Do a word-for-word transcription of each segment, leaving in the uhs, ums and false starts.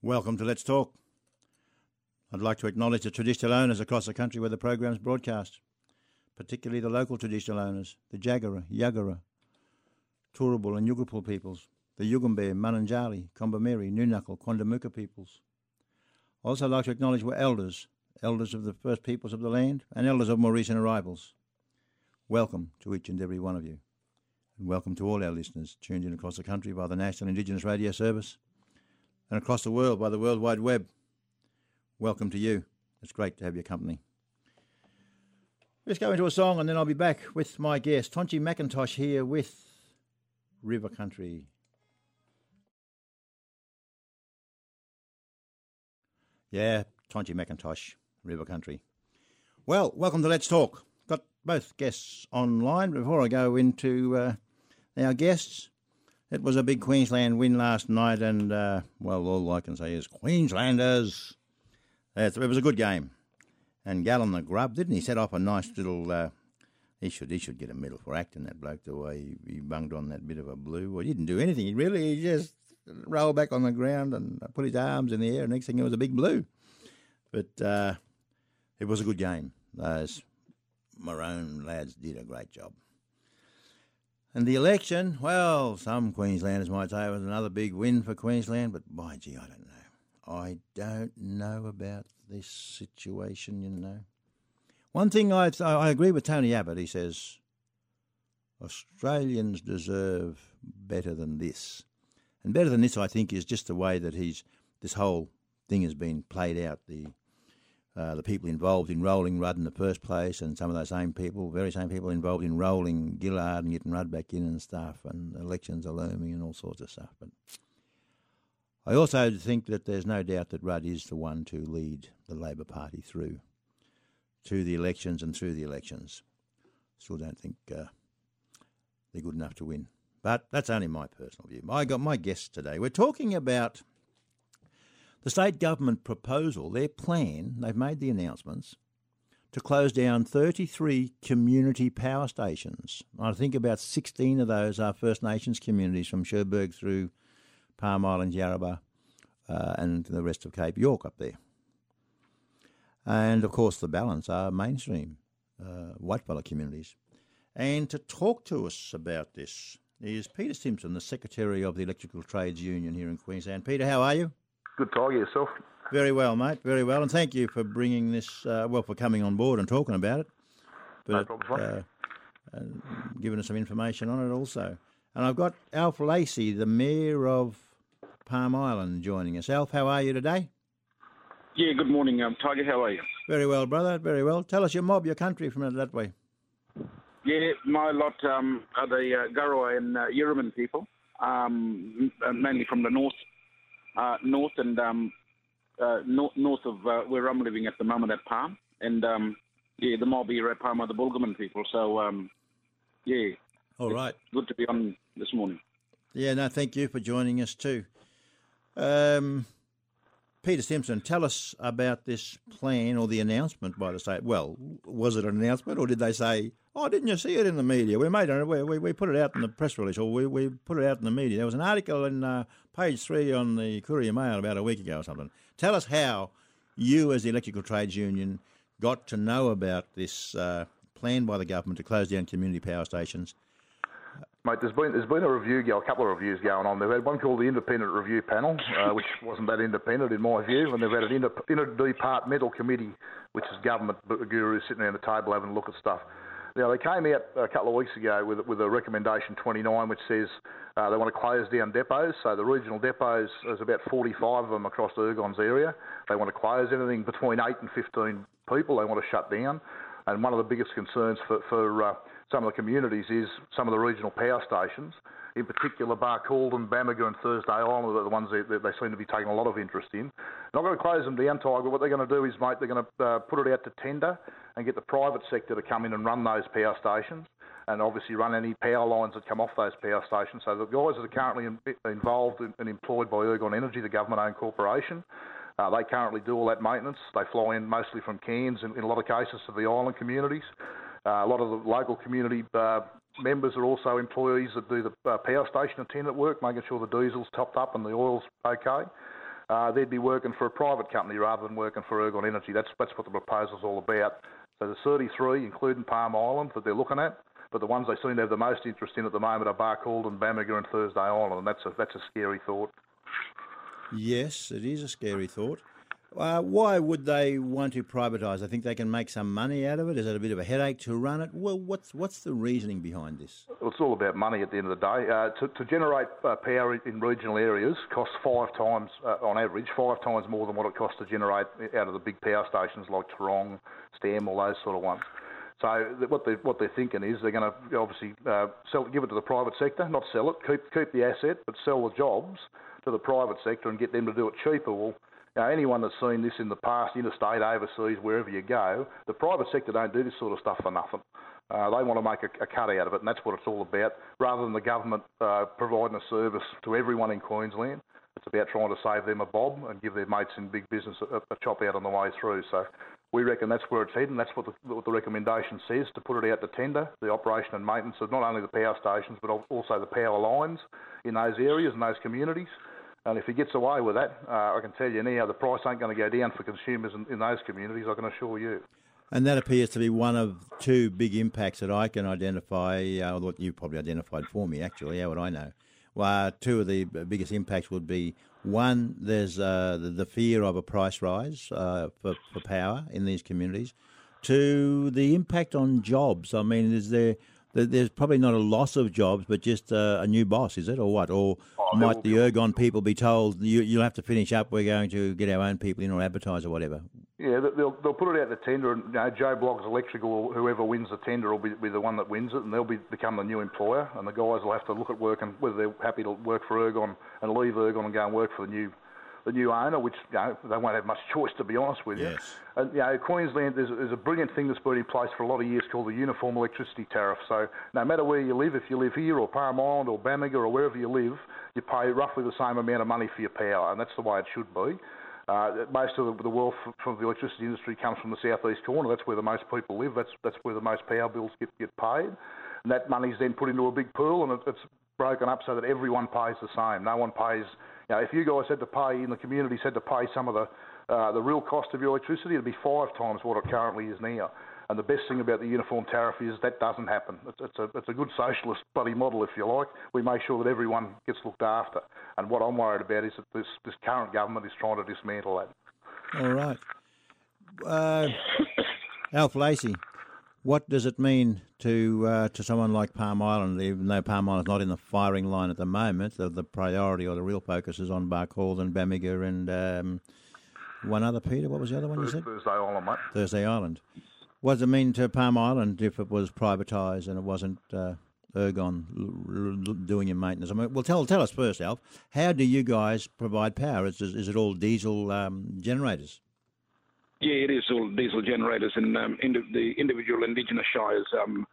Welcome to Let's Talk. I'd like to acknowledge the traditional owners across the country where the program's broadcast, particularly the local traditional owners, the Jagera, Yagara, Turrbal and Yugambeh peoples, the Yugambeh, Mananjali, Kombumerri, Nunukal, Quandamooka peoples. I'd also like to acknowledge we're elders, elders of the first peoples of the land and elders of more recent arrivals. Welcome to each and every one of you. And welcome to all our listeners tuned in across the country by the National Indigenous Radio Service and across the world by the World Wide Web. Welcome to you. It's great to have your company. Let's go into a song and then I'll be back with my guest, Tonchi McIntosh, here with River Country. Yeah, Tonchi McIntosh, River Country. Well, welcome to Let's Talk. Got both guests online. Before I go into uh, our guests, it was a big Queensland win last night and, uh, well, all I can say is Queenslanders. It was a good game. And Gallon the Grub, didn't he set off a nice little... Uh, he should he should get a medal for acting, that bloke, the way he, he bunged on that bit of a blue. Well, he didn't do anything. He really he just rolled back on the ground and put his arms in the air. Next thing, it was a big blue. But uh, it was a good game. Those Maroon lads did a great job. And the election, well, some Queenslanders might say it was another big win for Queensland, but by gee, I don't know. I don't know about this situation, you know. One thing I I agree with Tony Abbott. He says Australians deserve better than this, and better than this, I think, is just the way that he's this whole thing has been played out. The uh, the people involved in rolling Rudd in the first place, and some of those same people, very same people involved in rolling Gillard and getting Rudd back in and stuff, and elections are looming and all sorts of stuff, but. I also think that there's no doubt that Rudd is the one to lead the Labor Party through to the elections and through the elections. Still don't think uh, they're good enough to win. But that's only my personal view. I got my guests today. We're talking about the state government proposal, their plan. They've made the announcements to close down thirty-three community power stations. I think about sixteen of those are First Nations communities from Cherbourg through Palm Island, Yarrabah, uh, and the rest of Cape York up there. And, of course, the balance are mainstream uh, whitefella communities. And to talk to us about this is Peter Simpson, the Secretary of the Electrical Trades Union here in Queensland. Peter, how are you? Good, Tiger, yourself? Very well, mate, very well. And thank you for bringing this, uh, well, for coming on board and talking about it. But, no problem, uh, and giving us some information on it also. And I've got Alf Lacey, the Mayor of Palm Island, joining us. Alf, how are you today? Yeah, good morning, um, Tiger. How are you? Very well, brother, very well. Tell us your mob, your country from that way. Yeah, my lot um, are the uh, Gurrowa and uh, Yurruman people, um, mainly from the north, uh, north and um, uh, north, north of uh, where I'm living at the moment at Palm. And, um, yeah, the mob here at Palm are the Bulgaman people. So, um, yeah. All right. Good to be on this morning. Yeah, no, thank you for joining us too. Um, Peter Simpson, tell us about this plan or the announcement by the state. Well, was it an announcement or did they say, oh, didn't you see it in the media? We made it, we, we put it out in the press release or we, we put it out in the media. There was an article in uh, page three on the Courier Mail about a week ago or something. Tell us how you as the Electrical Trades Union got to know about this uh, plan by the government to close down community power stations. Mate, there's been there's been a review, a couple of reviews going on. They've had one called the Independent Review Panel, uh, which wasn't that independent in my view, and they've had an inter, interdepartmental committee, which is government gurus sitting around the table having a look at stuff. Now, they came out a couple of weeks ago with with a recommendation twenty-nine, which says uh, they want to close down depots. So the regional depots, there's about forty-five of them across Ergon's area. They want to close anything between eight and fifteen people. They want to shut down. And one of the biggest concerns for, for uh, some of the communities is some of the regional power stations, in particular Barcaldine, Bamaga and Thursday Island are the ones that, that they seem to be taking a lot of interest in. Not going to close them down, Tiger. What they're going to do is, mate, they're going to uh, put it out to tender and get the private sector to come in and run those power stations and obviously run any power lines that come off those power stations. So the guys that are currently in, involved and employed by Ergon Energy, the government-owned corporation, Uh, they currently do all that maintenance. They fly in mostly from Cairns, in, in a lot of cases, to the island communities. Uh, a lot of the local community uh, members are also employees that do the uh, power station attendant work, making sure the diesel's topped up and the oil's okay. uh, they'd be working for a private company rather than working for Ergon Energy. That's that's what the proposal's all about. So there's thirty-three, including Palm Island, that they're looking at. But the ones they seem to have the most interest in at the moment are Barcaldine, Bamaga and Thursday Island, and that's a, that's a scary thought. Yes, it is a scary thought. Uh, why would they want to privatise? I think they can make some money out of it. Is it a bit of a headache to run it? Well, what's what's the reasoning behind this? Well, it's all about money at the end of the day. Uh, to, to generate uh, power in regional areas costs five times, uh, on average, five times more than what it costs to generate out of the big power stations like Tarong, Stam, all those sort of ones. So what they what they're thinking is they're going to obviously uh, sell, give it to the private sector, not sell it, keep keep the asset, but sell the jobs to the private sector and get them to do it cheaper. Well, you know, anyone that's seen this in the past, interstate, overseas, wherever you go, the private sector don't do this sort of stuff for nothing. Uh, they want to make a, a cut out of it, and that's what it's all about. Rather than the government uh, providing a service to everyone in Queensland, it's about trying to save them a bob and give their mates in big business a, a chop out on the way through. So we reckon that's where it's heading. That's what the, what the recommendation says, to put it out to tender, the operation and maintenance of not only the power stations but also the power lines in those areas and those communities. And if he gets away with that, uh, I can tell you now the price ain't going to go down for consumers in, in those communities, I can assure you. And that appears to be one of two big impacts that I can identify, uh, what you probably identified for me, actually. How would I know? Well, two of the biggest impacts would be, one, there's uh, the, the fear of a price rise uh, for, for power in these communities. Two, the impact on jobs. I mean, is there... There's probably not a loss of jobs, but just uh, a new boss, is it, or what? Or oh, might the Ergon people be told, you, you'll have to finish up, we're going to get our own people in or advertise or whatever? Yeah, they'll they'll put it out the tender, and you know, Joe Bloggs Electrical, or whoever wins the tender will be, be the one that wins it, and they'll be become the new employer, and the guys will have to look at work and whether they're happy to work for Ergon and leave Ergon and go and work for the new the new owner, which, you know, they won't have much choice, to be honest with you. Yes. And, you know, Queensland, there's, there's a brilliant thing that's been in place for a lot of years called the Uniform Electricity Tariff. So no matter where you live, if you live here or Palm Island or Bamaga or wherever you live, you pay roughly the same amount of money for your power, and that's the way it should be. Uh, most of the, the wealth from the electricity industry comes from the southeast corner. That's where the most people live. That's that's where the most power bills get, get paid. And that money's then put into a big pool, and it, it's broken up so that everyone pays the same. No one pays... You know, if you guys had to pay, in the communities had to pay some of the uh, the real cost of your electricity, it'd be five times what it currently is now. And the best thing about the uniform tariff is that doesn't happen. It's, it's, a, it's a good socialist bloody model, if you like. We make sure that everyone gets looked after. And what I'm worried about is that this, this current government is trying to dismantle that. All right. Uh, Alf Lacey, what does it mean to uh, to someone like Palm Island, even though Palm Island's not in the firing line at the moment? The, the priority or the real focus is on Barcaldine, Bamaga and um, one other, Peter. What was the other one you said? Thursday Island, mate. Thursday Island. What does it mean to Palm Island if it was privatised and it wasn't uh, Ergon l- l- doing your maintenance? I mean, well, tell tell us first, Alf, how do you guys provide power? Is, is it all diesel um, generators? Yeah, it is all diesel generators, and um, indi- the individual Indigenous shires um,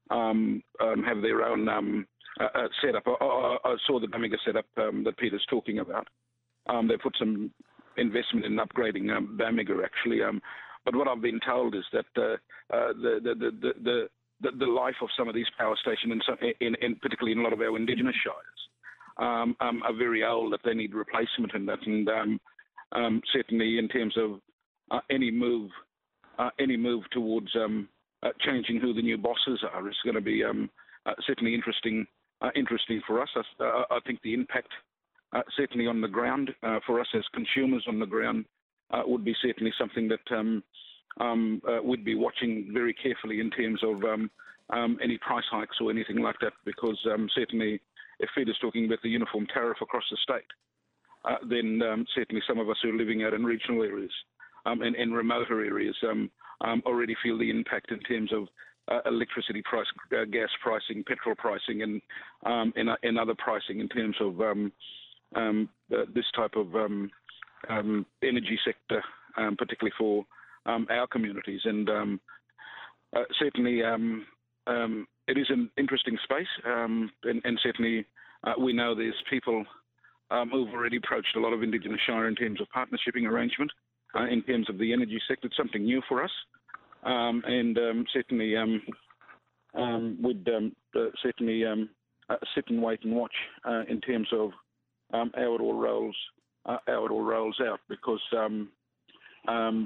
um, um, have their own um, uh, uh, setup. I, I, I saw the Bamaga setup um, that Peter's talking about. Um, they put some investment in upgrading um, Bamaga, actually. Um, but what I've been told is that uh, uh, the, the, the, the, the, the life of some of these power stations, in, some, in, in particularly in a lot of our Indigenous shires, um, um, are very old, that they need replacement in that. And um, um, certainly in terms of Uh, any move, uh, any move towards um, uh, changing who the new bosses are is going to be um, uh, certainly interesting. Uh, interesting for us. Uh, I think the impact, uh, certainly on the ground, uh, for us as consumers on the ground, uh, would be certainly something that um, um, uh, we'd be watching very carefully in terms of um, um, any price hikes or anything like that. Because um, certainly, if Peter's talking about the uniform tariff across the state, uh, then um, certainly some of us who are living out in regional areas. Um, and, and remoter areas um, um, already feel the impact in terms of uh, electricity price, uh, gas pricing, petrol pricing, and um, and, uh, and other pricing in terms of um, um, uh, this type of um, um, energy sector, um, particularly for um, our communities. And um, uh, certainly um, um, it is an interesting space, um, and, and certainly uh, we know there's people um, who've already approached a lot of Indigenous Shire in terms of partnershiping arrangement. Uh, in terms of the energy sector, it's something new for us, um, and um, certainly um, um, would um, uh, certainly um, uh, sit and wait and watch uh, in terms of um, how it all rolls uh, how it all rolls out, because um, um,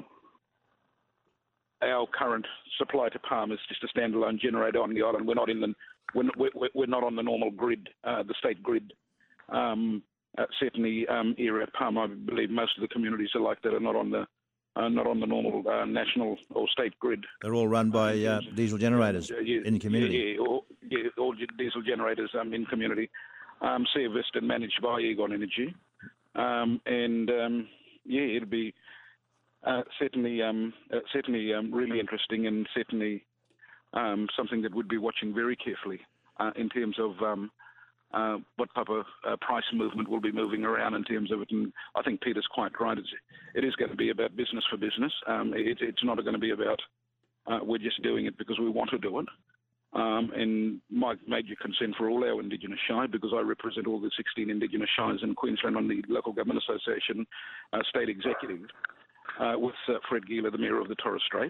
our current supply to Palm is just a standalone generator on the island. We're not in the we're, we're, we're not on the normal grid, uh, the state grid. Um, uh, certainly, um, area at Palm, I believe most of the communities are like that, are not on the uh, not on the normal uh, national or state grid. They're all run by uh, diesel generators uh, yeah, in the community. Yeah, yeah, all, yeah, all diesel generators um, in community, um, serviced and managed by Aegon Energy, um, and um, yeah, it'll be uh, certainly um, uh, certainly um, really interesting, and certainly um, something that we'd be watching very carefully uh, in terms of. Um, Uh, what type of uh, price movement will be moving around in terms of it. And I think Peter's quite right. It's, it is going to be about business for business. Um, it, it's not going to be about uh, we're just doing it because we want to do it. Um, and my major concern for all our Indigenous Shire, because I represent all the sixteen Indigenous Shires in Queensland on the Local Government Association uh, State Executive, uh, with uh, Fred Gieler, the Mayor of the Torres Strait,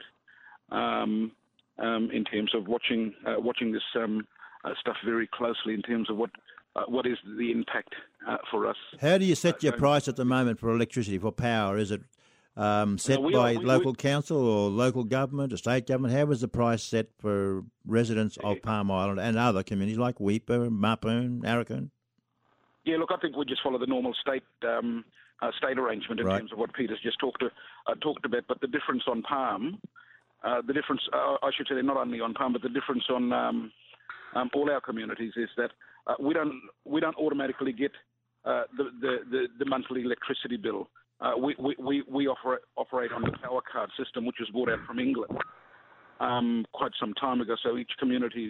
um, um, in terms of watching uh, watching this um, uh, stuff very closely in terms of what Uh, what is the impact uh, for us? How do you set your uh, price at the moment for electricity, for power? Is it um, set No, we by are- we- local we- council or local government or state government? How is the price set for residents of Palm Island and other communities like Weipa, Mapoon, Arakan? Yeah, look, I think we just follow the normal state um, uh, state arrangement in Right. terms of what Peter's just talked to, uh, talked about. But the difference on Palm, uh, the difference, uh, I should say, not only on Palm, but the difference on um, um, all our communities is that uh, we don't we don't automatically get uh, the, the, the the monthly electricity bill. Uh, we we we, we operate operate on the power card system, which was brought out from England um, quite some time ago. So each community's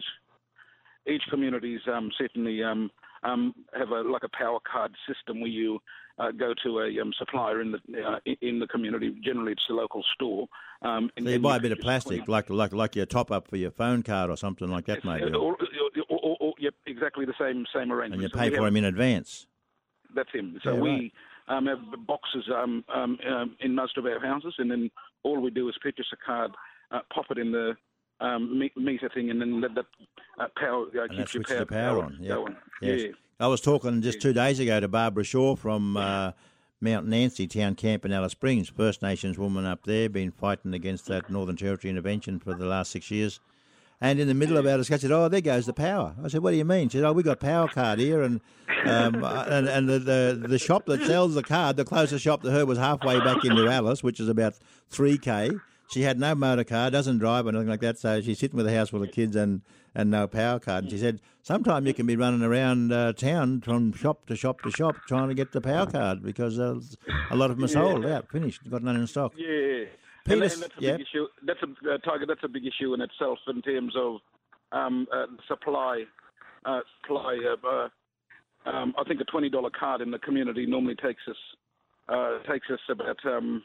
each community's um, certainly um, um, have a like a power card system where you uh, go to a um, supplier in the uh, in the community. Generally, it's the local store. Um, and, So you and buy a can bit of just plastic, claim- like like like your top up for your phone card or something like that, maybe, Uh, or, or, or, or, yep, exactly the same same arrangement. and you So pay we for have- them in advance. That's him. So Yeah, we right. um, have boxes um, um, um, in most of our houses, and then all we do is purchase a card, uh, pop it in the um, me- meter thing, and then let that uh, power uh, And that keeps your switches power, the power power on. Yep. going. Yes. Yeah. I was talking just two days ago to Barbara Shaw from uh, Mount Nancy Town Camp in Alice Springs, First Nations woman up there, been fighting against that Northern Territory intervention for the last six years. And in the middle of our discussion, oh, there goes the power. I said, what do you mean? She said, oh, we got power card here, and um, and, and the, the the shop that sells the card, the closest shop to her was halfway back into Alice, which is about three K. She had no motor car, doesn't drive or anything like that, so she's sitting with a house full of kids and, and no power card. And she said, sometime you can be running around uh, town from shop to shop to shop trying to get the power card because uh, a lot of them are sold out, finished, got none in stock. Yeah. Peter, and, and that's a yeah. big issue. That's a uh, Tiger. That's a big issue in itself in terms of um, uh, supply. Uh, supply. Uh, uh, um, I think a twenty dollar card in the community normally takes us uh, takes us about um,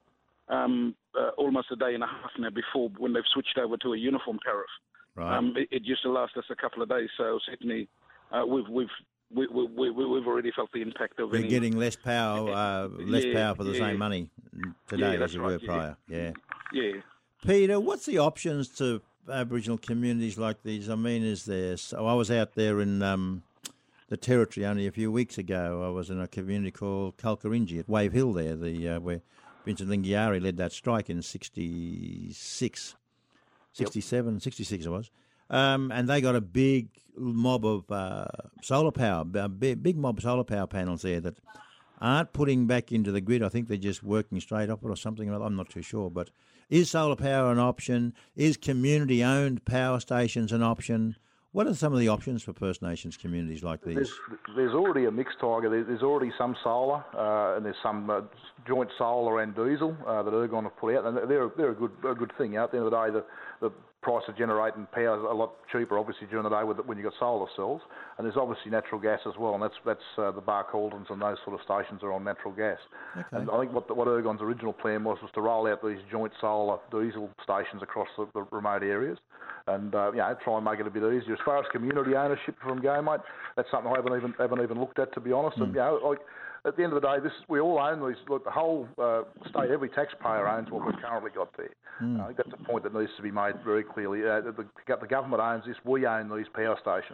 um, uh, almost a day and a half now before when they've switched over to a uniform tariff. Right. Um, it, it used to last us a couple of days. So certainly uh, we've we've we, we, we, we've already felt the impact of You're any, getting less power, uh, less Yeah, power for the yeah. same money today Yeah, that's as you right, were yeah. prior. Yeah. yeah. Peter, what's the options to Aboriginal communities like these? I mean, is there? So I was out there in um, the Territory only a few weeks ago. I was in a community called Kalkarinji at Wave Hill there, the uh, where Vincent Lingiari led that strike in sixty-six, sixty-seven, sixty-six it was. Um, and they got a big mob of uh, solar power, a big, big mob of solar power panels there that aren't putting back into the grid. I think they're just working straight off it or something. I'm not too sure. But is solar power an option? Is community-owned power stations an option? What are some of the options for First Nations communities like these? There's, there's already a mixed tiger. There- There's already some solar, uh, and there's some uh, joint solar and diesel uh, that Ergon have put out, and they're they're a good a good thing. At the end of the day, the the price of generating power is a lot cheaper, obviously, during the day with, when you've got solar cells. And there's obviously natural gas as well, and that's that's uh, the Bar Caldons and those sort of stations are on natural gas. Okay. And I think what what Ergon's original plan was was to roll out these joint solar diesel stations across the, the remote areas, and uh, you know, try and make it a bit easier. As far as community ownership from game, mate, that's something I haven't even haven't even looked at, to be honest. Mm. And you know, like, at the end of the day, this we all own these. Look, the whole uh, state, every taxpayer owns what we've currently got there. Mm. I think that's a point that needs to be made very clearly. Uh, the, the government owns this. We own these power stations.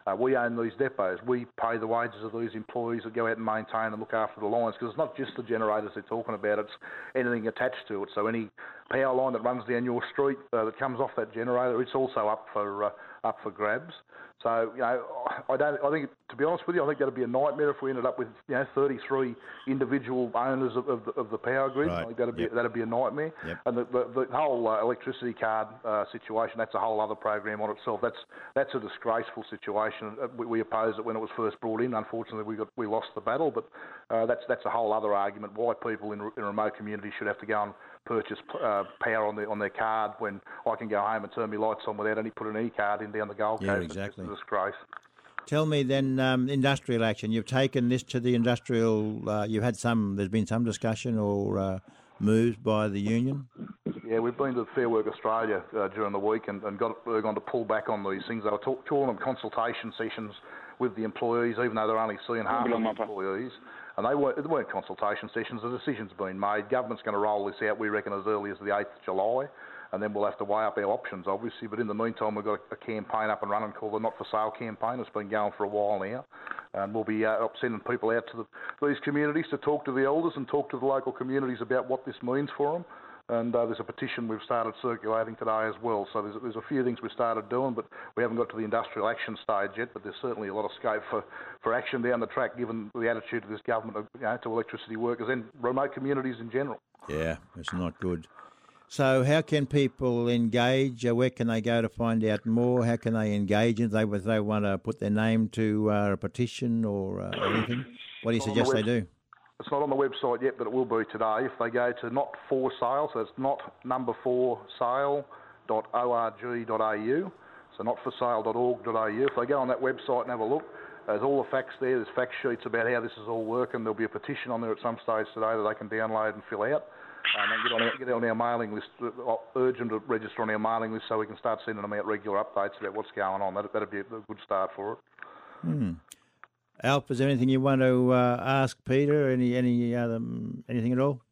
Uh, we own these depots. We pay the wages of these employees that go out and maintain and look after the lines, because it's not just the generators they're talking about, it's anything attached to it. So any power line that runs down your street uh, that comes off that generator, it's also up for uh, up for grabs. So, you know, I don't. I think, to be honest with you, I think that'd be a nightmare if we ended up with, you know, thirty-three individual owners of, of, the, of the power grid. Right. I think that'd be yep. that'd be a nightmare. Yep. And the, the, the whole uh, electricity card uh, situation, that's a whole other program on itself. That's that's a disgraceful situation. We, we opposed it when it was first brought in. Unfortunately, we got we lost the battle. But uh, that's that's a whole other argument. Why people in, in remote communities should have to go and purchase uh, power on their on their card when I can go home and turn my lights on without any putting an e-card in down the Gold Coast. Yeah, exactly. It's a disgrace. Tell me then, um, industrial action. You've taken this to the industrial. Uh, you've had some. There's been some discussion or uh, moves by the union. Yeah, we've been to Fair Work Australia uh, during the week and, and got Ergon to pull back on these things. They were talk, calling them consultation sessions with the employees, even though they're only seeing half of the employees. And they weren't, they weren't consultation sessions. The decision's been made. Government's going to roll this out, we reckon, as early as the eighth of July. And then we'll have to weigh up our options, obviously. But in the meantime, we've got a, a campaign up and running called the Not For Sale campaign. It's been going for a while now. And we'll be uh, sending people out to the, these communities to talk to the elders and talk to the local communities about what this means for them. And uh, there's a petition we've started circulating today as well. So there's, there's a few things we've started doing, but we haven't got to the industrial action stage yet. But there's certainly a lot of scope for, for action down the track, given the attitude of this government, you know, to electricity workers and remote communities in general. Yeah, it's not good. So how can people engage? Uh, where can they go to find out more? How can they engage if they, if they want to put their name to uh, a petition or uh, anything? What do you suggest they do? It's not on the website yet, but it will be today. If they go to Not For Sale, so it's not number four sale dot org dot a u, so not for sale dot org dot a u. If they go on that website and have a look, there's all the facts there. There's fact sheets about how this is all working. There'll be a petition on there at some stage today that they can download and fill out. Um, and get on, our, get on our mailing list, uh, urge them to register on our mailing list so we can start sending them out regular updates about what's going on. That would be a good start for it. Hmm. Alf, is there anything you want to uh, ask Peter? Any any other, anything at all?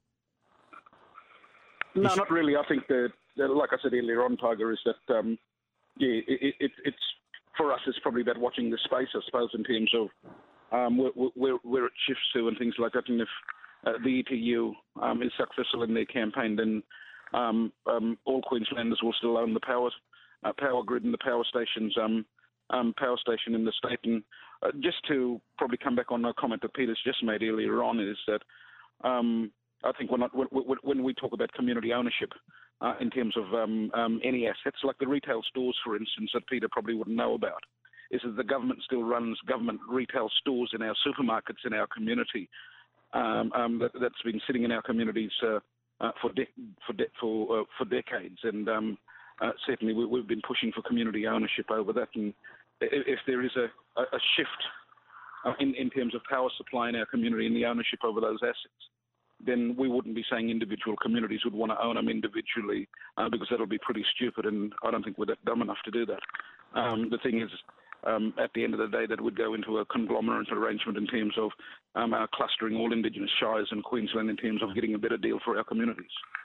No, not really. I think that, that, like I said earlier on, Tiger, is that, um, yeah, it, it, it's, for us, it's probably about watching the space, I suppose, in terms of um, where, where, where it shifts to and things like that. And if uh, the E T U um, is successful in their campaign, then um, um, all Queenslanders will still own the power, uh, power grid and the power stations, um, um, power station in the state. And uh, just to probably come back on a comment that Peter's just made earlier on, is that um, I think when, when, when we talk about community ownership uh, in terms of um, um, any assets, like the retail stores, for instance, that Peter probably wouldn't know about, is that the government still runs government retail stores in our supermarkets in our community. Um, um, that, that's been sitting in our communities uh, uh, for de- for de- for uh, for decades, and um, uh, certainly we, we've been pushing for community ownership over that. And if, if there is a, a shift uh, in in terms of power supply in our community and the ownership over those assets, then we wouldn't be saying individual communities would want to own them individually, uh, because that'll be pretty stupid, and I don't think we're that dumb enough to do that. Um, the thing is, um, at the end of the day, that would go into a conglomerate arrangement in terms of um, our clustering all Indigenous shires in Queensland in terms of getting a better deal for our communities.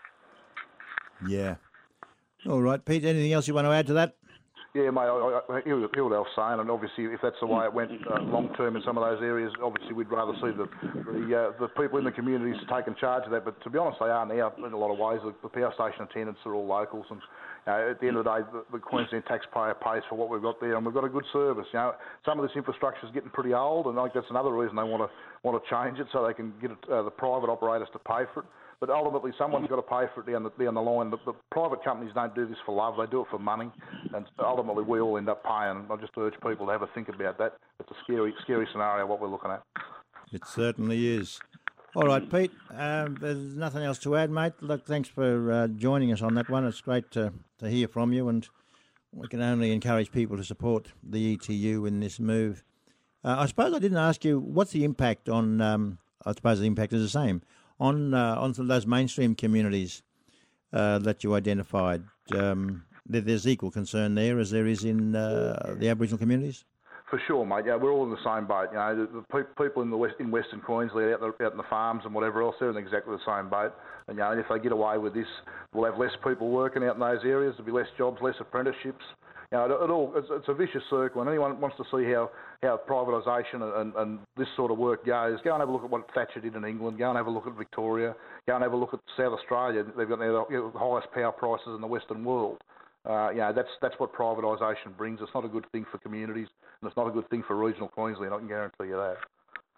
Yeah. All right, Pete, anything else you want to add to that? Yeah, mate, I, I, I hear what Elf's saying, and obviously if that's the way it went uh, long-term in some of those areas, obviously we'd rather see the the, uh, the people in the communities taking charge of that. But to be honest, they are now in a lot of ways. The, the power station attendants are all locals, and you know, at the end of the day, the, the Queensland taxpayer pays for what we've got there, and we've got a good service. You know, some of this infrastructure is getting pretty old, and I think that's another reason they want to want to change it so they can get it, uh, the private operators to pay for it. But ultimately, someone's got to pay for it down the, down the line. The, the private companies don't do this for love; they do it for money, and ultimately, we all end up paying. I just urge people to have a think about that. It's a scary, scary scenario what we're looking at. It certainly is. All right, Pete. Um, there's nothing else to add, mate. Look, thanks for uh, joining us on that one. It's great to to hear from you, and we can only encourage people to support the E T U in this move. Uh, I suppose I didn't ask you what's the impact on. Um, I suppose the impact is the same. On uh, on those mainstream communities uh, that you identified, um, there's equal concern there as there is in uh, the Aboriginal communities? For sure, mate. Yeah, we're all in the same boat. You know, the, the pe- people in the west, in Western Queensland, out, the, out in the farms and whatever else, they're in exactly the same boat. And you know, if they get away with this, we'll have less people working out in those areas. There'll be less jobs, less apprenticeships. you know, it, it all it's, it's a vicious circle, and anyone wants to see how how privatisation and, and, and this sort of work goes, go and have a look at what Thatcher did in England. Go and have a look at Victoria. Go and have a look at South Australia. They've got the you know, highest power prices in the Western world. Uh, you know, that's that's what privatisation brings. It's not a good thing for communities, and it's not a good thing for regional Queensland. I can guarantee you that.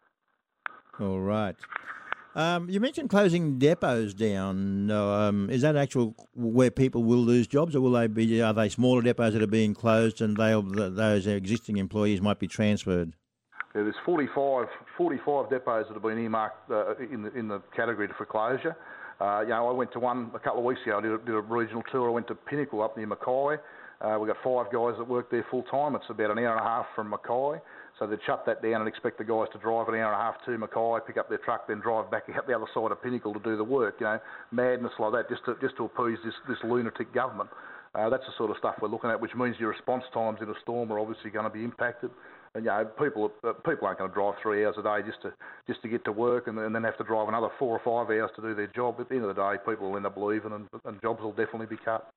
All right. Um, you mentioned closing depots down. Um, is that actual where people will lose jobs, or will they be? Are they smaller depots that are being closed, and they'll those existing employees might be transferred? Yeah, there's forty-five, forty-five depots that have been earmarked uh, in the in the category for closure. Uh, you know, I went to one a couple of weeks ago. I did a, did a regional tour. I went to Pinnacle up near Mackay. Uh, we've got five guys that work there full time. It's about an hour and a half from Mackay. So they'd shut that down and expect the guys to drive an hour and a half to Mackay, pick up their truck, then drive back out the other side of Pinnacle to do the work. You know, madness like that, just to just to appease this this lunatic government. Uh, that's the sort of stuff we're looking at, which means your response times in a storm are obviously going to be impacted. And you know, people uh, people aren't going to drive three hours a day just to just to get to work, and, and then have to drive another four or five hours to do their job. At the end of the day, people will end up leaving, and, and jobs will definitely be cut.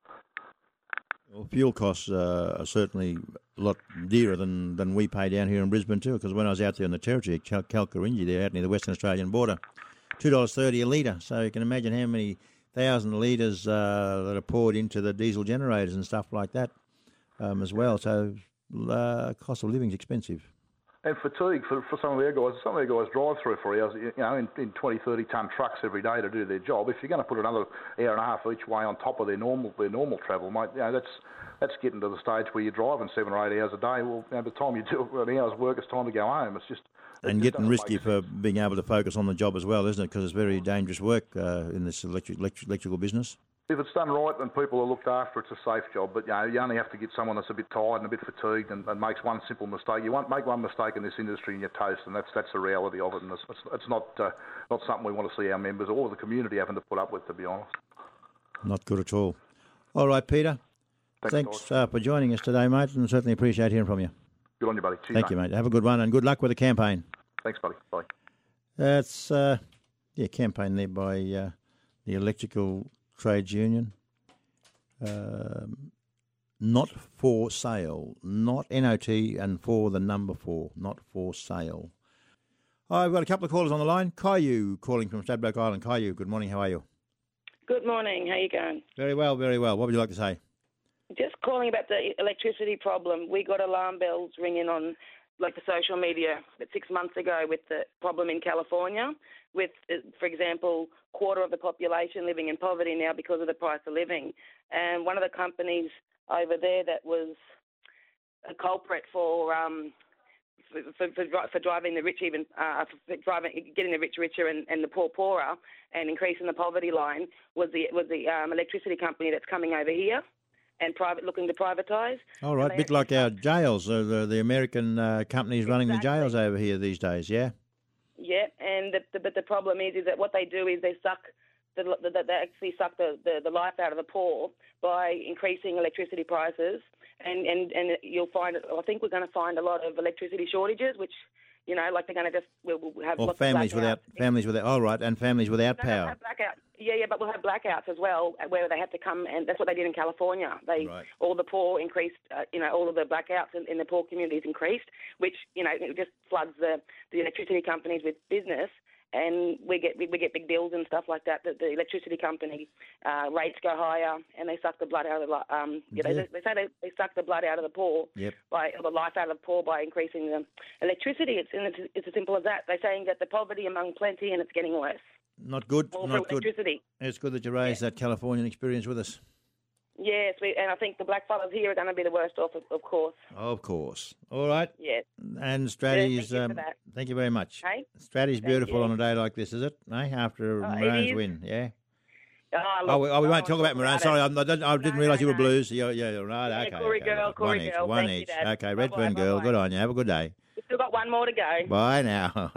Well, fuel costs uh, are certainly a lot dearer than, than we pay down here in Brisbane too, because when I was out there in the Territory, Cal- Kalkarinji, there out near the Western Australian border, two dollars thirty a litre. So you can imagine how many thousand litres uh, that are poured into the diesel generators and stuff like that um, as well. So uh, cost of living is expensive. And fatigue for, for some of their guys. Some of their guys drive three or four hours, you know, in, in twenty, thirty tonne trucks every day to do their job. If you're going to put another hour and a half each way on top of their normal their normal travel, mate, you know, that's that's getting to the stage where you're driving seven or eight hours a day. Well, you know, by the time you do an hour's work, it's time to go home. It's just it and just getting risky for being able to focus on the job as well, isn't it? Because it's very dangerous work uh, in this electric, electric, electrical business. If it's done right and people are looked after, it's a safe job. But you know, you only have to get someone that's a bit tired and a bit fatigued and, and makes one simple mistake. You won't make one mistake in this industry and you're toast, and that's that's the reality of it. And it's it's, it's not uh, not something we want to see our members or the community having to put up with, to be honest. Not good at all. All right, Peter. Thanks, Thanks uh, for joining us today, mate, and certainly appreciate hearing from you. Good on you, buddy. Cheers, Thank mate. you, mate. Have a good one, and good luck with the campaign. Thanks, buddy. Bye. That's uh, yeah, campaign there by uh, the Electrical Trades Union. Um, not for sale, not N O T, and for the number four, not for sale. I've got a couple of callers on the line. Caillou calling from Stradbroke Island. Caillou, good morning. How are you? Good morning. How you going? Very well, very well. What would you like to say? Just calling about the electricity problem. We got alarm bells ringing on like the social media about six months ago with the problem in California with, for example, quarter of the population living in poverty now because of the price of living. And one of the companies over there that was a culprit for um, for, for, for driving the rich even uh, for driving getting the rich richer and, and the poor poorer and increasing the poverty line was the was the um, electricity company that's coming over here and private looking to privatise. All right, a bit like our jails, uh, the, the American uh, companies running exactly. the jails over here these days, yeah? Yeah, and the, the, but the problem is is that what they do is they suck, the, the, they actually suck the, the, the life out of the poor by increasing electricity prices, and, and, and you'll find, I think we're going to find a lot of electricity shortages, which, you know, like they're going to just, we'll, we'll have or lots families of without, families without, all right, and families without no, power. No, blackout. Yeah, yeah, but we'll have blackouts as well, where they have to come, and that's what they did in California. They right. all the poor increased, uh, you know, all of the blackouts in, in the poor communities increased, which you know it just floods the, the electricity companies with business, and we get we, we get big bills and stuff like that. That the electricity company uh, rates go higher, and they suck the blood out of the um. Yeah, yeah. they, they say they, they suck the blood out of the poor yep. by or the life out of the poor by increasing the electricity. It's and it's, it's as simple as that. They're saying that the poverty among plenty, and it's getting worse. Not good. All not for electricity. Good. It's good that you raised yeah. that Californian experience with us. Yes, we, and I think the blackfellas here are going to be the worst off, of, of course. Of course. All right. Yes. And Stratty's, yeah, thank, um, you for that. thank you very much. Hey? Stratty's beautiful you. on a day like this, is it? Eh? After oh, Maroons win, yeah? Oh, look, oh, we, oh, we won't talk about Maroons. Sorry, I, I didn't, I didn't no, realise no, you were no. Blues. Yeah, yeah, right. Yeah, okay. Corey okay. girl, Corey one each. girl. One Thank each. You, okay, Redfern bye-bye, girl. bye-bye. Good on you. Have a good day. We've still got one more to go. Bye now.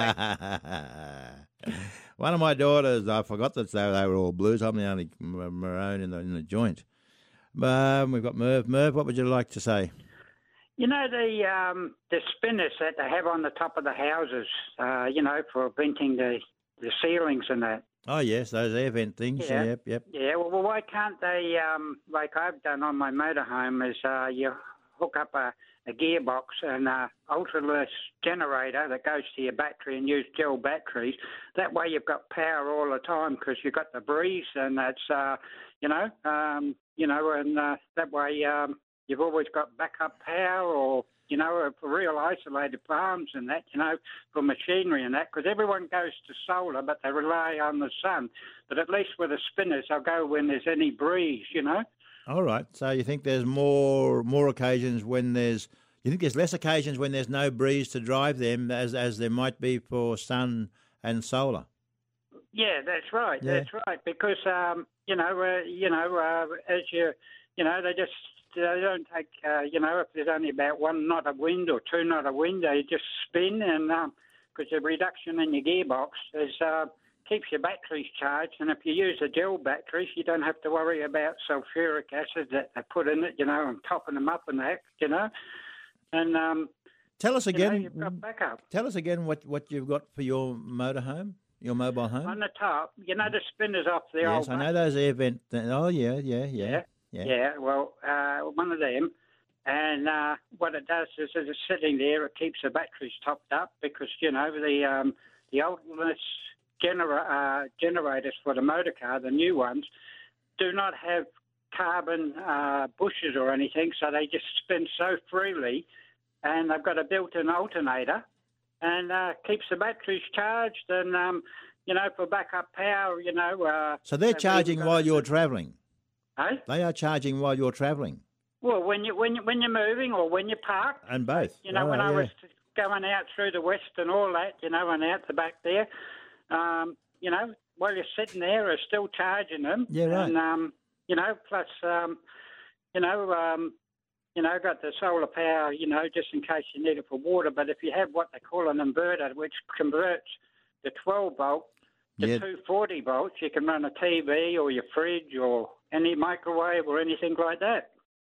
One of my daughters, I forgot that they, they were all Blues. I'm the only Maroon in the in the joint. Um, we've got Merv. Merv, what would you like to say? You know, the um, the spinners that they have on the top of the houses, uh, you know, for venting the, the ceilings and that. Oh, yes, those air vent things. Yeah. Yep, yep. Yeah, well, well, why can't they, um, like I've done on my motorhome, is uh, you hook up a, a gearbox and a ultraless generator that goes to your battery and use gel batteries. That way you've got power all the time because you've got the breeze and that's, uh, you know, um, you know, and uh, that way um, you've always got backup power or, you know, for real isolated farms and that, you know, for machinery and that, because everyone goes to solar, but they rely on the sun. But at least with the spinners, they'll go when there's any breeze, you know. All right. So you think there's more more occasions when there's you think there's less occasions when there's no breeze to drive them as as there might be for sun and solar. Yeah, that's right. Yeah. That's right. Because um, you know, uh, you know, uh, as you, you know, they just they don't take, uh, you know, if there's only about one knot of wind or two knot of wind, they just spin, and because um, the reduction in your gearbox is uh, keeps your batteries charged, and if you use the gel batteries, you don't have to worry about sulfuric acid that they put in it, you know, and topping them up and that, you know, and um, tell us again. You know, you've got backup. Tell us again what, what you've got for your motorhome, your mobile home. On the top, you know, the spinners off the yes, old. Yes, I know those air vent. Th- oh yeah, yeah, yeah, yeah, yeah. Yeah. Well, uh, one of them. And uh, what it does is, as it's sitting there, it keeps the batteries topped up because, you know, the um, the ultimate genera- uh, generators for the motor car, the new ones, do not have carbon uh, bushes or anything, so they just spin so freely, and they've got a built-in alternator, and uh, keeps the batteries charged, and um, you know, for backup power, you know. Uh, so they're charging while you're travelling. Eh? They are charging while you're travelling. Well, when you when you when you're moving or when you're parked, and both. You know, right, when I yeah. was going out through the west and all that, you know, and out the back there, um, you know, while you're sitting there, are still charging them. Yeah, right. And um, you know, plus, um, you know, um, you know, got the solar power, you know, just in case you need it for water. But if you have what they call an inverter, which converts the twelve volt to yeah. two forty volts, you can run a T V or your fridge or any microwave or anything like that.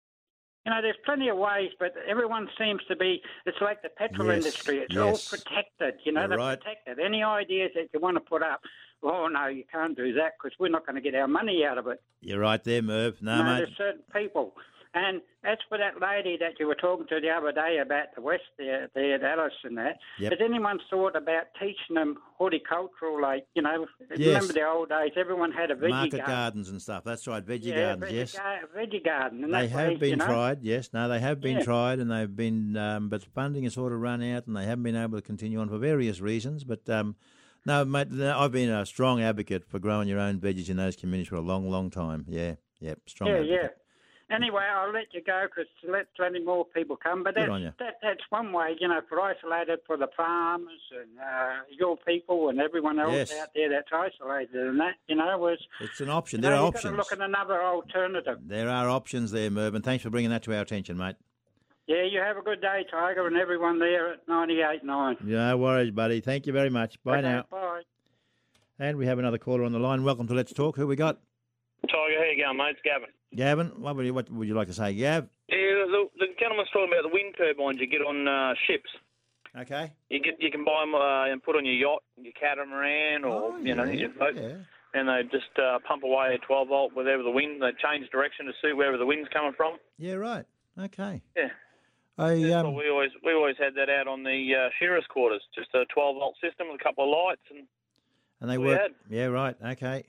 You know, there's plenty of ways, but everyone seems to be, it's like the petrol yes, industry. It's yes. all protected. You know, You're they're right. protected. Any ideas that you want to put up, oh, no, you can't do that because we're not going to get our money out of it. You're right there, Merv. No, you know, mate. there's certain people. And as for that lady that you were talking to the other day about the West there, there at Alice and that, Yep. has anyone thought about teaching them horticultural, like, you know, Yes. remember the old days, everyone had a veggie Market garden. gardens and stuff. That's right, veggie yeah, gardens, veggie yes. Gar- veggie garden. And They that have way, been you know, tried, yes. No, they have been Yeah. tried and they've been, um, but funding has sort of run out and they haven't been able to continue on for various reasons. But um, no, mate, no, I've been a strong advocate for growing your own veggies in those communities for a long, long time. Yeah, yeah, strong Yeah, advocate. yeah. Anyway, I'll let you go because let plenty more people come. But Good that's, on you. that, that's one way, you know, for isolated for the farmers and uh, your people and everyone else Yes. out there that's isolated and that, you know, was... It's an option. You There know, are you've options. got to look at another alternative. There are options there, Merv, and thanks for bringing that to our attention, mate. Yeah, you have a good day, Tiger, and everyone there at ninety-eight point nine. No worries, buddy. Thank you very much. Bye Okay, now. Bye. And we have another caller on the line. Welcome to Let's Talk. Who we got? Tiger, how you going, mate? It's Gavin. Gavin, what would you, what would you like to say, Gav? Yeah, the, the gentleman's talking about the wind turbines you get on uh, ships. Okay. You get you can buy them uh, and put on your yacht, your catamaran, or Oh, you know yeah, your boat, yeah. and they just uh, pump away at twelve volt wherever the wind. They change direction to suit wherever the wind's coming from. Yeah, right. Okay. Yeah. I, That's um, what we always we always had that out on the uh, shearers' quarters, just a twelve volt system with a couple of lights, and and they we work. had. Yeah, right. Okay.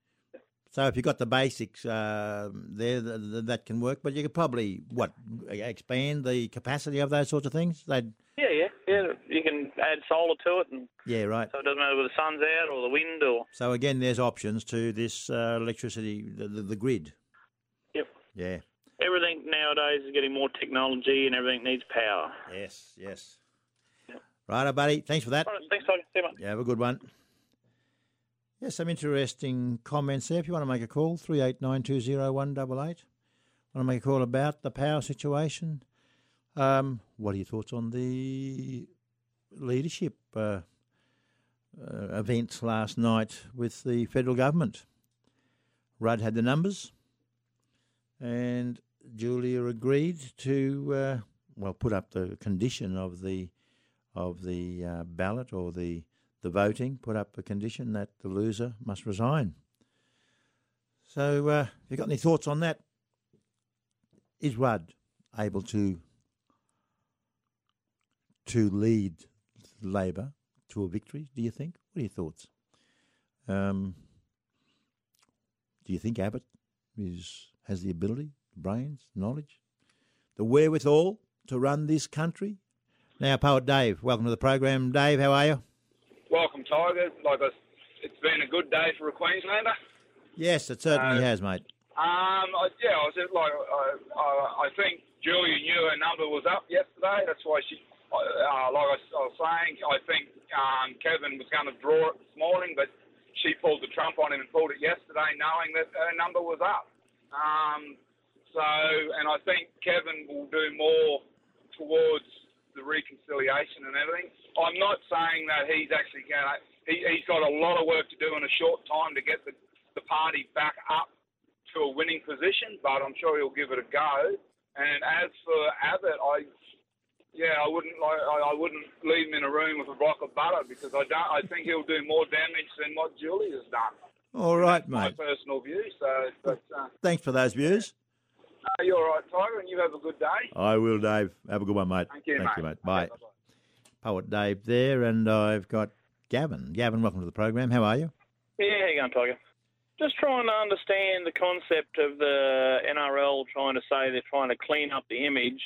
So if you've got the basics uh, there, th- th- that can work. But you could probably, what, expand the capacity of those sorts of things? They'd, yeah, yeah, yeah. You can add solar to it, and yeah, right. so it doesn't matter whether the sun's out or the wind or. So again, there's options to this uh, electricity, the, the, the grid. Yep. Yeah. Everything nowadays is getting more technology, and everything needs power. Yes, yes. Righto, buddy. Thanks for that. All right, thanks, Tiger. See you, mate. Yeah, have a good one. Yes, some interesting comments there. If you want to make a call, three eight nine two zero one eight eight. Want to make a call about the power situation? Um, what are your thoughts on the leadership uh, uh, events last night with the federal government? Rudd had the numbers, and Julia agreed to uh, well put up the condition of the of the uh, ballot or the the voting put up a condition that the loser must resign. So, uh, have you got any thoughts on that? Is Rudd able to to lead Labor to a victory, do you think? What are your thoughts? Um, do you think Abbott is has the ability, brains, knowledge, the wherewithal to run this country? Now, Poet Dave, welcome to the program. Dave, how are you? Welcome, Tiger. Like I, it's been a good day for a Queenslander. Yes, it certainly uh, has, mate. Um, I, yeah, I was just like, I, I, I think Julia knew her number was up yesterday. That's why she, uh, like I, I was saying, I think um, Kevin was going to draw it this morning, but she pulled the trump on him and pulled it yesterday, knowing that her number was up. Um, so, and I think Kevin will do more towards the reconciliation and everything. I'm not saying that he's actually going to. He, he's got a lot of work to do in a short time to get the, the party back up to a winning position, but I'm sure he'll give it a go. And as for Abbott, I, yeah, I wouldn't like, I, I wouldn't leave him in a room with a block of butter because I don't. I think he'll do more damage than what Julie has done. All right, That's mate. my personal view. So, but uh, Thanks for those views. uh, you're all right, Tiger, and you have a good day. I will, Dave. Have a good one, mate. Thank you, Thank mate. you, mate. Bye. Okay, bye-bye. Poet Dave there, and I've got Gavin. Gavin, welcome to the program. How are you? Yeah, how you going, Tiger? Just trying to understand the concept of the N R L trying to say they're trying to clean up the image,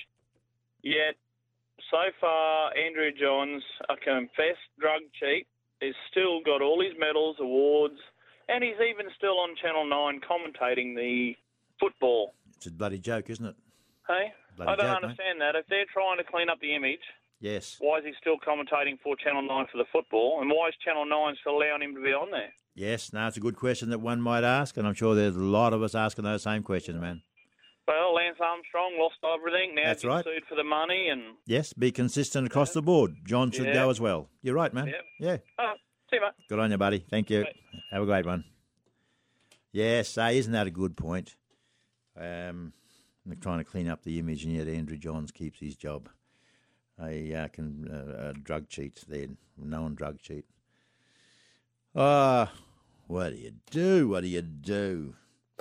yet so far Andrew Johns, a confessed drug cheat, has still got all his medals, awards, and he's even still on Channel nine commentating the football. It's a bloody joke, isn't it? Hey? Bloody I don't joke, understand that. If they're trying to clean up the image, Yes. why is he still commentating for Channel nine for the football? And why is Channel nine still allowing him to be on there? Yes, no, it's a good question that one might ask, and I'm sure there's a lot of us asking those same questions, man. Well, Lance Armstrong lost everything. Now That's he's right. sued for the money. And Yes, be consistent across the board. John should Yeah. go as well. You're right, man. Yeah. Yeah. Oh, see you, mate. Good on you, buddy. Thank you. Bye. Have a great one. Yes, uh, isn't that a good point? Um, they're trying to clean up the image, and yet Andrew Johns keeps his job. A, uh, can, uh, a drug cheat there, known drug cheat. Ah, what do you do? What do you do?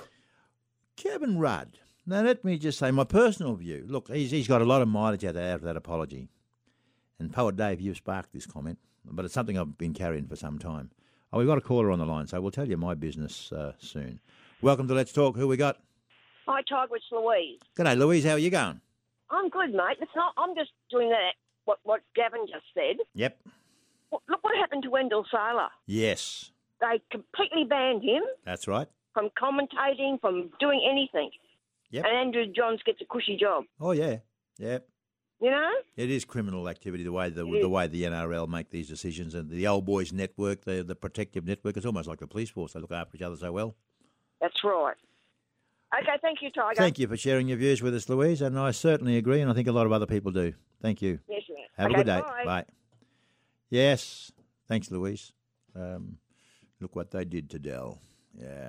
Kevin Rudd. Now, let me just say my personal view. Look, he's he's got a lot of mileage out of, out of that apology. And Poet Dave, you've sparked this comment, but it's something I've been carrying for some time. Oh, we've got a caller on the line, so we'll tell you my business uh, soon. Welcome to Let's Talk. Who we got? Hi, Tiger, it's Louise. G'day, Louise. How are you going? I'm good, mate. It's not. I'm just doing that. What what Gavin just said. Yep. Well, look what happened to Wendell Saylor. Yes, They completely banned him that's right. from commentating, from doing anything. Yep. And Andrew Johns gets a cushy job. Oh, yeah. Yep. You know? It is criminal activity the way the It the is. way the N R L make these decisions, and the old boys network, the the protective network. It's almost like the police force. They look after each other so well. That's right. Okay, thank you, Tiger. Thank you for sharing your views with us, Louise, and I certainly agree, and I think a lot of other people do. Thank you. Yes, mate. Have okay, a good day. Bye. Yes. Thanks, Louise. Um, look what they did to Dell. Yeah.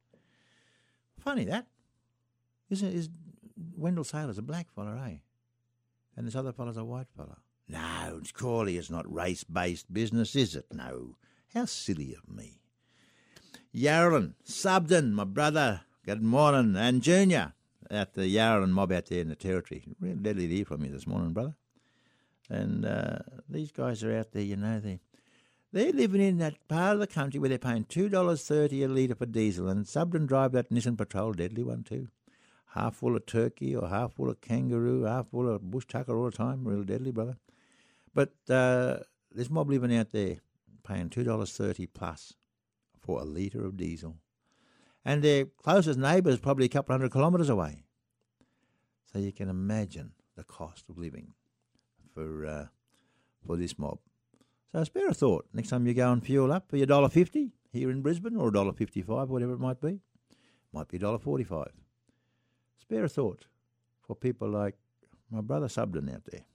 Funny that. Is it? Is Wendell Saylor's a black fella, eh? And this other fella's a white fella. No, it's Crawley is not race-based business, is it? No. How silly of me. Yarralin, Subden, my brother, good morning, and Junior at the Yarralin mob out there in the Territory. Real deadly to hear from you this morning, brother. And uh, these guys are out there, you know, they, they're living in that part of the country where they're paying two dollars thirty a litre for diesel, and Subden drive that Nissan Patrol, deadly one too. Half full of turkey or half full of kangaroo, half full of bush tucker all the time, real deadly, brother. But uh, there's mob living out there paying two dollars thirty plus for a litre of diesel. And their closest neighbour is probably a couple hundred kilometres away. So you can imagine the cost of living for uh, for this mob. So spare a thought. Next time you go and fuel up for your one dollar fifty here in Brisbane, or one dollar fifty-five, whatever it might be, might be one dollar forty-five. Spare a thought for people like my brother Subden out there.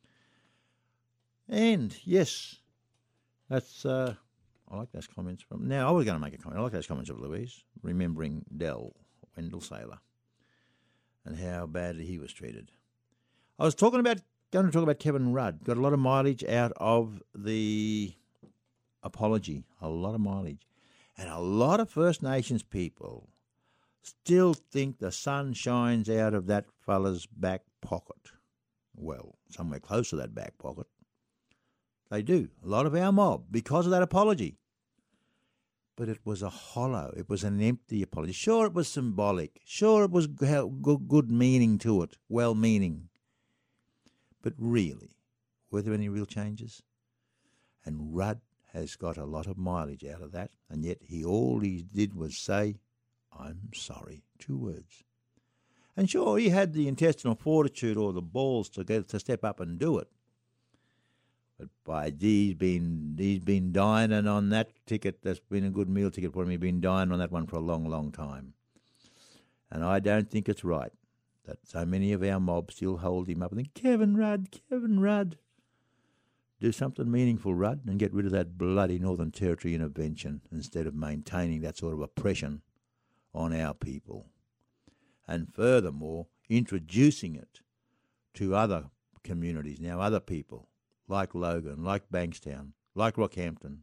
And yes, that's uh, I like those comments from. Now I was going to make a comment. I like those comments of Louise, remembering Dell, Wendell Saylor, and how badly he was treated. I was talking about going to talk about Kevin Rudd. Got a lot of mileage out of the apology, a lot of mileage. And a lot of First Nations people still think the sun shines out of that fella's back pocket. Well, somewhere close to that back pocket. They do. A lot of our mob, because of that apology. But it was a hollow, it was an empty apology. Sure, it was symbolic. Sure, it was good, good meaning to it, well-meaning. But really, were there any real changes? And Rudd has got a lot of mileage out of that, and yet he all he did was say, I'm sorry, two words. And sure, he had the intestinal fortitude or the balls to get to step up and do it. But by gee, he's been, he's been dining on that ticket. That's been a good meal ticket for him. He's been dining on that one for a long, long time. And I don't think it's right that so many of our mob still hold him up and think, Kevin Rudd, Kevin Rudd. Do something meaningful, Rudd, and get rid of that bloody Northern Territory intervention instead of maintaining that sort of oppression on our people. And furthermore, introducing it to other communities, now other people, like Logan, like Bankstown, like Rockhampton.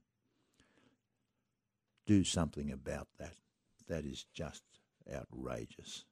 Do something about that. That is just outrageous.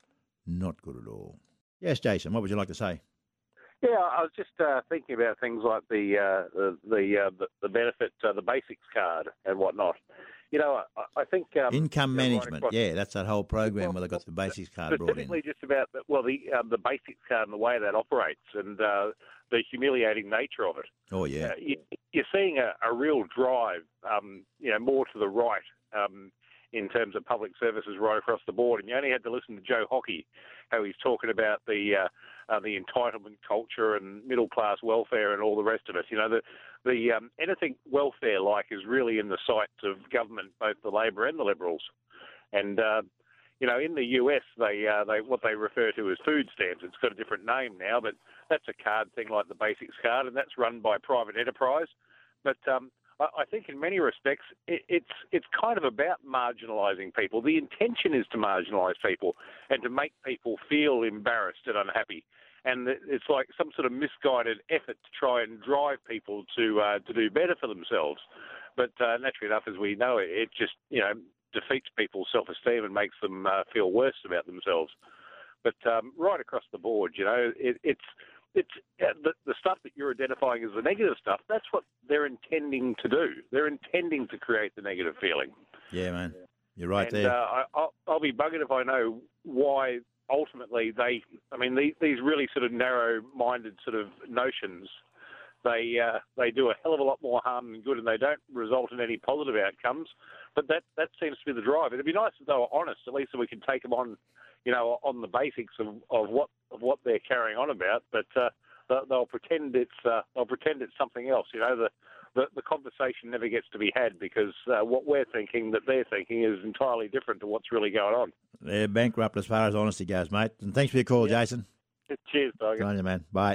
Not good at all. Yes, Jason, what would you like to say? Yeah, I was just uh, thinking about things like the uh, the the, uh, the the benefit, uh, the basics card and whatnot. You know, I, I think um, income you know, management. right across, yeah, that's that whole program well, where they got the basics card brought in. Specifically, just about the, well, the um, the basics card and the way that operates, and uh, the humiliating nature of it. Oh yeah, uh, you, you're seeing a, a real drive, um, you know, more to the right um, in terms of public services right across the board. And you only had to listen to Joe Hockey, how he's talking about the uh, uh, the entitlement culture and middle class welfare and all the rest of it. You know, the the um, anything welfare like is really in the sights of government, both the Labor and the Liberals. And uh, you know, in the U S, they uh, they what they refer to as food stamps. It's got a different name now, but that's a card thing like the Basics card, and that's run by private enterprise. But um, I, I think in many respects, it, it's it's kind of about marginalising people. The intention is to marginalise people and to make people feel embarrassed and unhappy. And it's like some sort of misguided effort to try and drive people to uh, to do better for themselves. But uh, naturally enough, as we know, it, it just you know defeats people's self-esteem and makes them uh, feel worse about themselves. But um, right across the board, you know, it, it's it's uh, the, the stuff that you're identifying as the negative stuff. That's what they're intending to do. They're intending to create the negative feeling. Yeah, man, you're right and, there. Uh, I, I'll, I'll be buggered if I know why. Ultimately, they, I mean, these, these really sort of narrow-minded sort of notions, they uh, they do a hell of a lot more harm than good, and they don't result in any positive outcomes. But that, that seems to be the drive. It'd be nice if they were honest, at least so we can take them on, you know, on the basics of, of what of what they're carrying on about. But uh, they'll, they'll pretend it's uh, they'll pretend it's something else. You know, the the, the conversation never gets to be had because uh, what we're thinking, that they're thinking, is entirely different to what's really going on. They're bankrupt as far as honesty goes, mate. And thanks for your call, yeah. Jason. Cheers, Tiger. Good on you, man. Bye.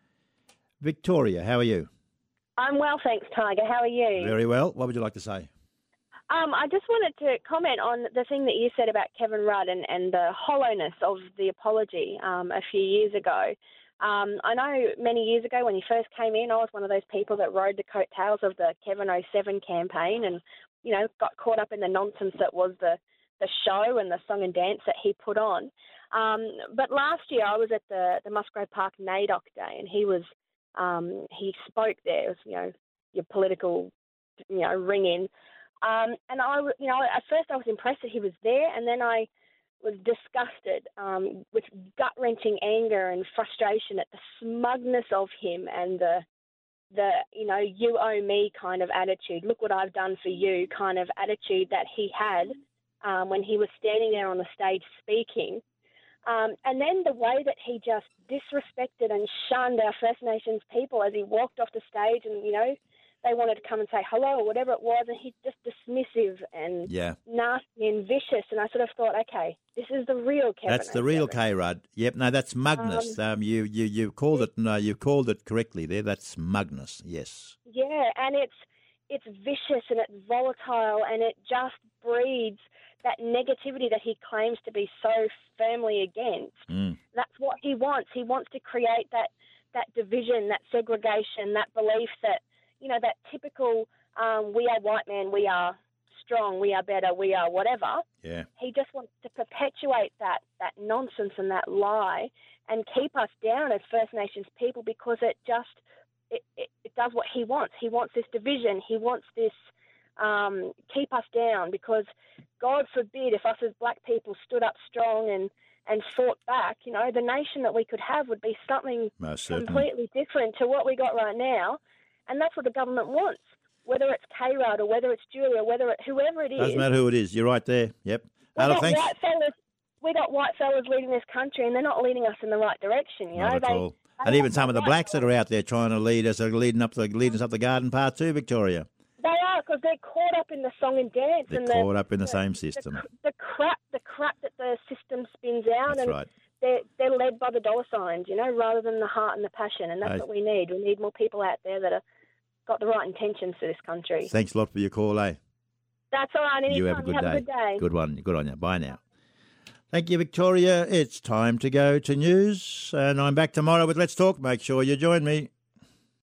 Victoria, how are you? I'm well, thanks, Tiger. How are you? Very well. What would you like to say? Um, I just wanted to comment on the thing that you said about Kevin Rudd and, and the hollowness of the apology um, a few years ago. Um, I know many years ago when he first came in, I was one of those people that rode the coattails of the Kevin oh seven campaign and, you know, got caught up in the nonsense that was the, the show and the song and dance that he put on. Um, but last year I was at the, the Musgrave Park NAIDOC Day and he was, um, he spoke there. It was, you know, your political, you know, ring-in. Um, and I, you know, at first I was impressed that he was there, and then I was disgusted um, with gut-wrenching anger and frustration at the smugness of him and the, the, you know, you owe me kind of attitude. Look what I've done for you kind of attitude that he had um, when he was standing there on the stage speaking. Um, and then the way that he just disrespected and shunned our First Nations people as he walked off the stage and, you know, they wanted to come and say hello or whatever it was, and he's just dismissive and yeah. nasty and vicious. And I sort of thought, okay, this is the real Kevin. That's the real K Rudd. Yep, no, that's smugness. Um, um, you you you called it. No, you called it correctly there. That's smugness. Yes. Yeah, and it's it's vicious and it's volatile and it just breeds that negativity that he claims to be so firmly against. Mm. That's what he wants. He wants to create that that division, that segregation, that belief that, you know, that typical um, we are white men, we are strong, we are better, we are whatever. Yeah. He just wants to perpetuate that, that nonsense and that lie and keep us down as First Nations people because it just it, it, it does what he wants. He wants this division. He wants this um, keep us down because God forbid if us as black people stood up strong and, and fought back, you know, the nation that we could have would be something Most certainly. completely different to what we got right now. And that's what the government wants, whether it's K-Rudd or whether it's Julia, whether it, whoever it is. Doesn't matter who it is. You're right there. Yep. We Ella, got thanks. white fellas, we got white fellas leading this country, and they're not leading us in the right direction. You Not know, at they, all. they And even want some of the white blacks that fellas. are out there trying to lead us are leading up the leading us up the garden path too, Victoria. They are because they're caught up in the song and dance They're and caught the, up in the, the same the, system. the crap, the crap that the system spins out, That's and right. they're they're led by the dollar signs, you know, rather than the heart and the passion. And that's Hey. what we need. We need more people out there that have got the right intentions for this country. Thanks a lot for your call, eh? That's all right. Anytime. You have a good have day. a good day. Good one. Good on you. Bye now. Thank you, Victoria. It's time to go to news, and I'm back tomorrow with Let's Talk. Make sure you join me.